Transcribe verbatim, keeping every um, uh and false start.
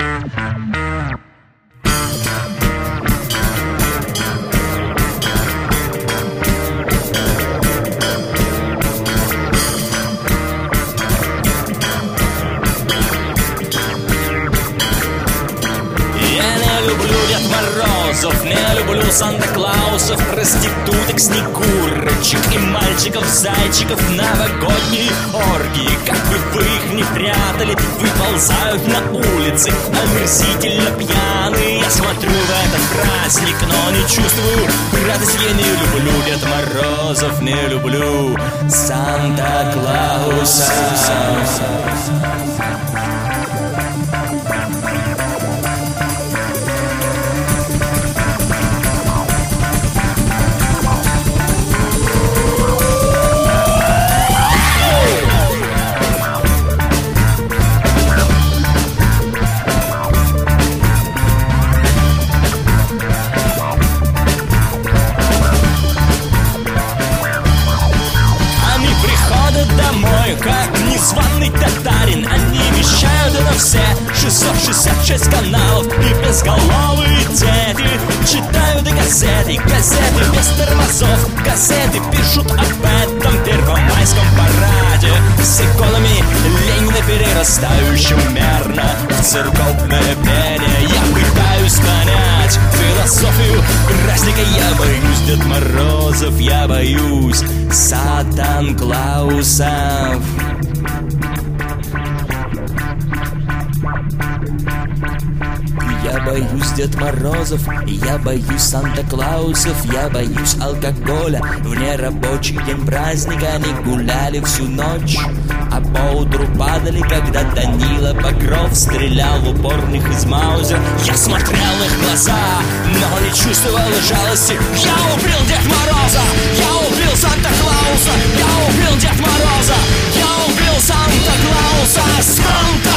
Не люблю Санта-Клаусов, проституток, снегурочек и мальчиков-зайчиков новогодние оргии. Как бы вы их ни прятали, выползают на улицы омерзительно пьяные. Я смотрю в этот праздник, но не чувствую радость. Я не люблю Дед Морозов, не люблю Санта-Клауса. Как незваный татарин, они вещают на все шестьсот шестьдесят шесть каналов. И безголовые дети читают газеты, газеты без тормозов. Газеты пишут об этом первомайском параде с иконами Ленина, перерастающим мерно в церковное пение. Я пытаюсь понять философию праздника. Я боюсь Дед Морозов, я боюсь Санта-Клаусов. Я боюсь Дед Морозов, я боюсь Санта-Клаусов, я боюсь алкоголя. В нерабочий день праздника они гуляли всю ночь, а поутру падали, когда Данила Багров стрелял в упорных из маузера. Я смотрел их глаза, но не чувствовал жалости. Я убил Дед Мороза, я убил Санта-Клауса, я убил Дед Мороза, я убил Санта-Клауса. Санта